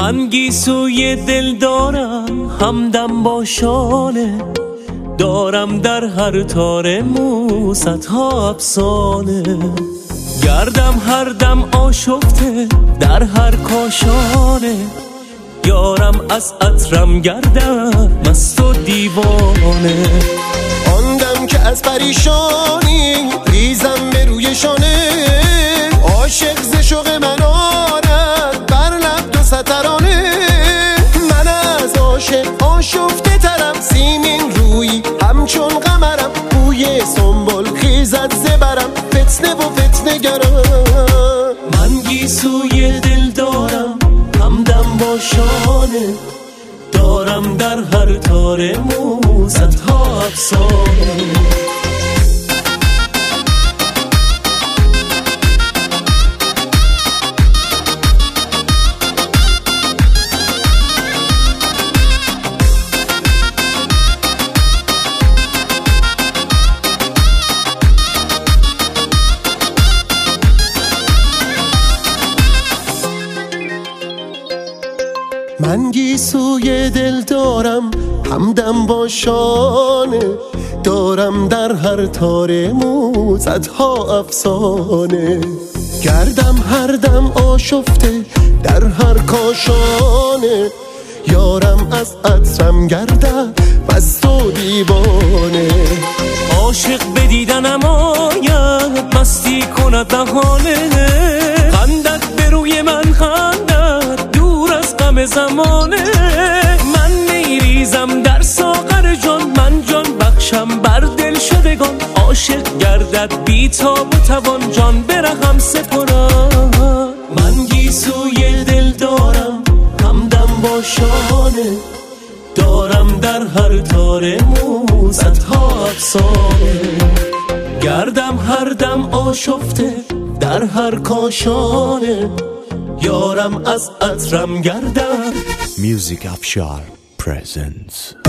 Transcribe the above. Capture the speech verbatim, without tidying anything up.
من گیسوی دل دارم همدم با شانه، دارم در هر تار مو صدها افسانه. گردم هر دم آشفته در هر کاشانه، یارم از عطرم گردم مست و دیوانه. آن دم که از پریشانی ریزم به روی شانه، عاشق ز شوق من آرد بر لب دو سترانه. من از عاشق آشفته ترم، سیمین روی همچون قمرم، بوی سنبل خیزد زبرم، فتنه و فتنه گرم. من گیسوی دل دارم همدم با شانه، دارم در هر تار مو صدها افسانه. من گیسوی دل دارم همدم با شانه، دارم در هر تار مو صدها افسانه. گردم هر دم آشفته در هر کاشانه، یارم از عطرم گردد مست و دیوانه. عاشق بدیدنم آید مستی کند بهانه، خندد به روی من خندد دور از غم زمانه. من میریزم در ساغر جان، من جان بخشم بر دل شدگان. عاشق گردد بی تاب و توان، جان برهم سپرم. من گیسوی دل دارم همدم با شانه، دارم در هر تار مو صدها افسانه. گردم هر دم آشفته در هر کاشانه، یارم از عطرم گردد. Music Afshar presents